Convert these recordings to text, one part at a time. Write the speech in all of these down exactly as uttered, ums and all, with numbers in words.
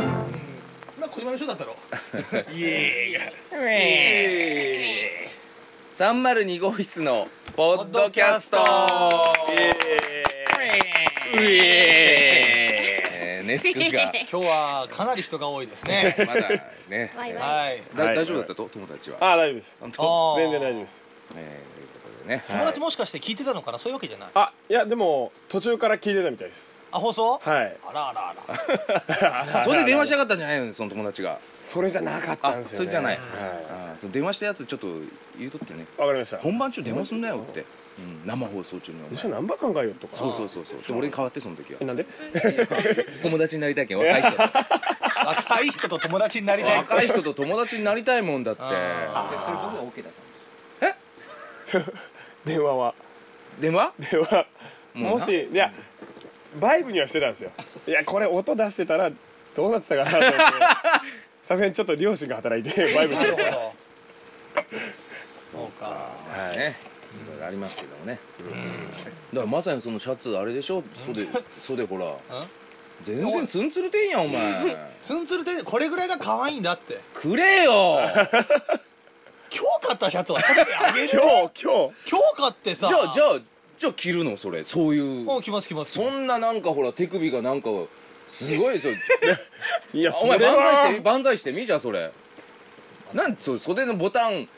まあ小島の人だったろ。いえさんまるに号室のポッドキャスト。ネス君が今日はかなり人が多いですね。 まだね。 はい。 大丈夫だったと友達は。 ああ大丈夫です。 本当。 全然大丈夫です。 えということでね。 友達もしかして聞いてたのかな、そういうわけじゃない。 あいやでも途中から聞いてたみたいです。 あ放送？ はい。 あらあらあら。それで電話しやがったんじゃないのその友達が。 それじゃなかったんですよね。 それじゃない。 はい。 その電話したやつちょっと言うとってね。 わかりました。 本番中電話すんなよって。生放送中に一緒ナンバー考えようとか。 そうそうそうそう。で俺に代わってその時は。 なんで？ 友達になりたいけん若い人。 若い人と友達になりたい。 若い人と友達になりたいもんだって。 そういうことは オーケー だったんです。 え？ 電話は？ 電話？ 電話。もしいやバイブにはしてたんですよ。いやこれ音出してたらどうなってたかなと思って。さすがにちょっと両親が働いてバイブにしました。そうか。 はいね。いろいろありますけどもね。だからまさにそのシャツあれでしょ。袖袖ほら。全然ツンツルてんやんお前。 ツンツルてんこれぐらいが可愛いんだって。 くれよ。 今日買ったシャツは食べてあげる。 今日今日今日買ってさ。 じゃあじゃあじゃあ着るのそれそういう。 もう着ます着ます。 そんななんかほら手首がなんかすごいそう。 いやお前万歳して万歳してみじゃあそれ。なんそ袖のボタン。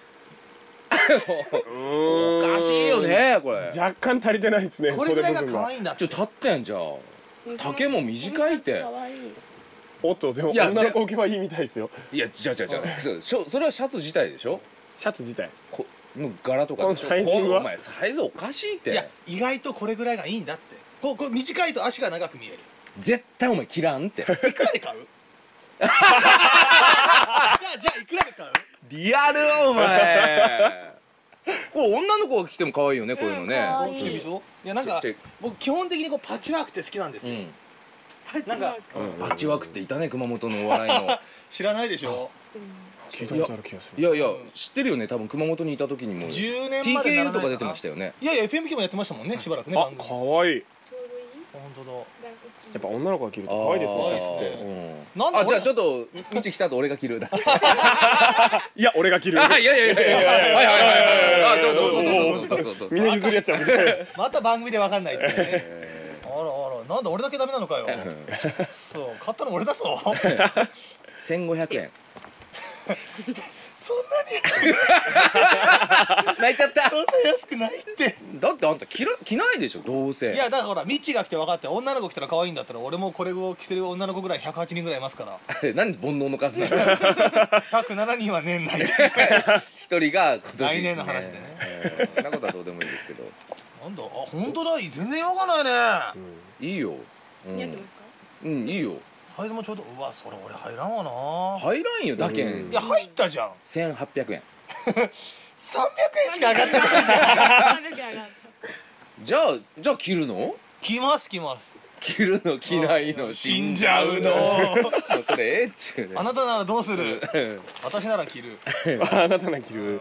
おかしいよねこれ。 若干足りてないですね。 これぐらいが可愛いんだ。 ちょっと立ってんじゃん。丈も短いって。 おっとでも女の子受けはいいみたいですよ。 いやじゃじゃじゃそれはシャツ自体でしょ。 シャツ自体この柄とかこのサイズはお前サイズおかしいって。 いや意外とこれぐらいがいいんだって。こうこう短いと足が長く見える。 絶対お前切らんって。 いくらで買う？じゃあじゃあいくらで買う？ リアルお前。これ女の子が着ても可愛いよねこういうのね。 いやなんか僕基本的にこうパッチワークって好きなんですよ。なんかパッチワークっていたね熊本のお笑いの。 知らないでしょ。 聞いたことある気がする。 いやいや知ってるよね多分熊本にいた時にも。 じゅうねんティーまでケーならないかな。 とか出てましたよね。 いやいや エフエムケー もやってましたもんねしばらくね。 あ可愛い。 本当だ。 やっぱ女の子が着ると可愛いですねシャツって。 あじゃあちょっと道来た後俺が着る。 いや俺が着る。 いやいやいやいやはいはいはいはい。どうぞどうぞどうぞどうぞ。 みんな譲り合っちゃう。 また番組でわかんないってね。あらあらなんだ俺だけダメなのかよ。そう買ったの俺だぞ。 せんごひゃくえん。 そんなに泣いちゃった。 そんな安くないって。 だってあんた着ら着ないでしょどうせ。 いやだからほらミッチーが来て分かって女の子来たら可愛いんだったら俺もこれを着てる女の子ぐらいひゃくはちにんぐらいいますから。 なんで煩悩の数なの。 ひゃくななにんは年内で一人が今年来年の話でね。 そんなことはどうでもいいですけど。 なんだあ本当だ全然分かんないね。 いいよ。 似合ってますか？ うんいいよ。 サイズもちょうどうわそれ俺入らんわな。 入らんよだけん。 いや入ったじゃん。 せんはっぴゃくえん。 さんびゃくえんしか上がってないじゃん。 じゃあじゃあ着るの？ 着ます着ます。 着るの着ないの死んじゃうの。 それええっちゅうね。 あなたならどうする？私なら着る。 あなたなら着る。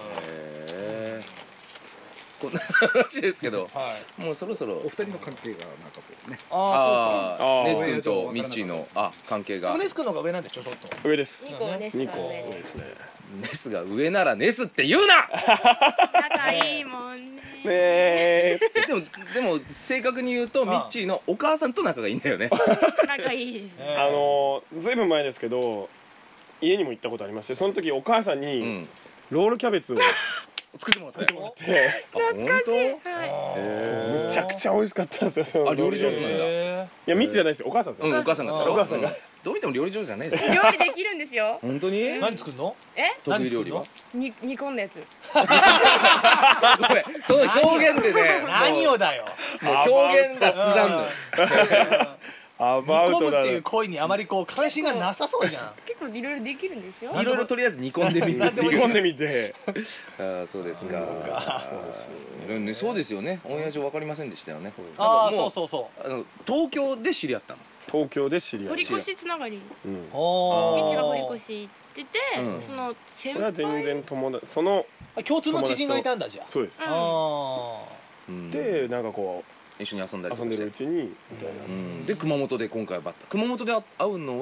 こんな話ですけど、 はもうそろそろお二人の関係がなんかこうね。 あああネス君とミッチーのあ関係が。 ネス君の方が上なんでしょちょっと。 上です。 二個ネス二個が上ですね。 ネスが上ならネスって言うな。 仲いいもんね。 ねえ。 でもでも正確に言うとミッチーのお母さんと仲がいいんだよね。 仲いいです。 あのずいぶん前ですけど家にも行ったことありましてその時お母さんにロールキャベツを作ってもらって。 持って懐かしい。はい。 むちゃくちゃ美味しかったんですよ。 あ料理上手なんだ。 いやミッチじゃないですよお母さんですよ。 うんお母さんがでしょ。 お母さんがどう見ても料理上手じゃないですよ。 料理できるんですよ。 本当に？ 何作るの？ え？ 得意料理は？ に煮込んだやつ。 ごめんその表現でね。 何をだよ。 もう表現がすざんの。 ア煮バウトだ。 込むっていう行為にあまりこう関心がなさそうじゃん。 結構いろいろできるんですよ。 いろいろとりあえず煮込んでみるっていう。 煮込んでみて。 ああそうですか。ねそうですよね。親父わかりませんでしたよね。 ああそうそうそう。あの東京で知り合ったの。 東京で知り合い。 堀越つながり。 うん。 道が堀越行ってて、その先これは全然友達その共通の知人がいたんだじゃあ。 そうです。 あでなんかこう。 一緒に遊んだりとか遊んでるうちにみたいな。 で熊本で今回バッタ熊本で会うのは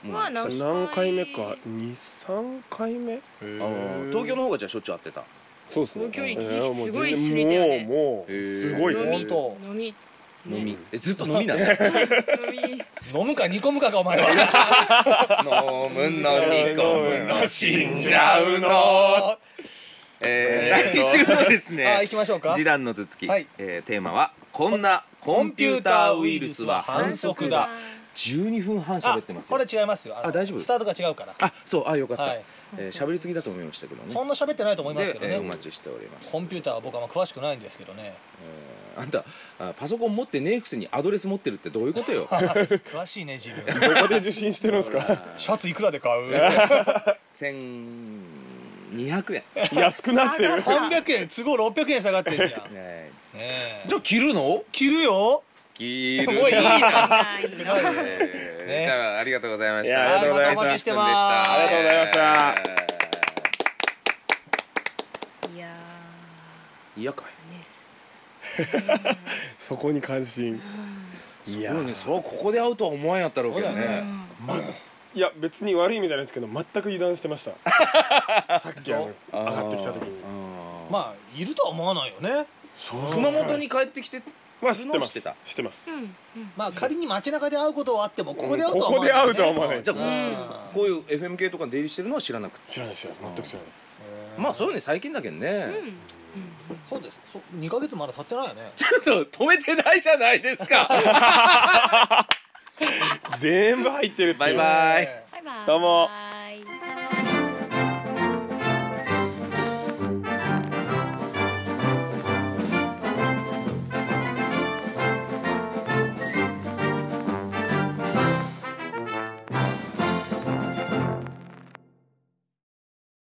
もうまあ久し何回目かにさんかいめ。 あー東京の方がじゃあしょっちゅう会ってた。 そうですね。 東京行きえーもうすごい全一緒にいたよね然もうもへーうすごいですね。 飲み本当飲み飲みえずっと飲みなの飲み飲むか煮込むかかお前は飲むのに込むの死んじゃうの。えー、来週もですあね行きましょうか。 示談の頭突き、 はいえーテーマはこんなコンピューターウイルスは反則だ。じゅうにふんはん喋ってますよ。 これ違いますよ。のあ大丈夫スタートが違うから。 あそうあよかった、 はい。 えー喋りすぎだと思いましたけどね。 そんな喋ってないと思いますけどで、えーおね。 待ちしております。 コンピューターは僕はあんま詳しくないんですけどね。 えーあんたあパソコン持ってねえくせにアドレス持ってるってどういうことよ。 詳しいね自分。 どこで受信してるんですか。 シャツいくらで買う？ せんにひゃくえん。 安くなってる。 さんびゃくえん都合ろっぴゃくえん下がってんじゃん。ねねえ。 じゃあ着るの？ 着るよ。 着る。 もういいな。 あーいいなえーねじゃあありがとうございました。 いやありがとうございましたお待ちしてますありがとうございましたいやいやかい。 ーねそこに関心。いやすごいね。それはここで会うとは思わんやったろうけどそうだよね。 いや別に悪い意味じゃないですけど全く油断してましたさっきあのあー上がってきた時にあーまあいるとは思わないよね。 熊本に帰ってきてまあ知ってます知ってた知ってますうんうんまあ仮に街中で会うことはあってもここで会うとはここで会うとは思わなないいじゃあこううんこういう エフエム 系とか出入りしてるのは知らなくて。 知らない知らない全く知らないですまあそういうの最近だけどね。 うんそうです。そにかげつまだ経ってないよね。 ちょっと止めてないじゃないですか。 全部入ってるっていうバイバイねバイバイどうも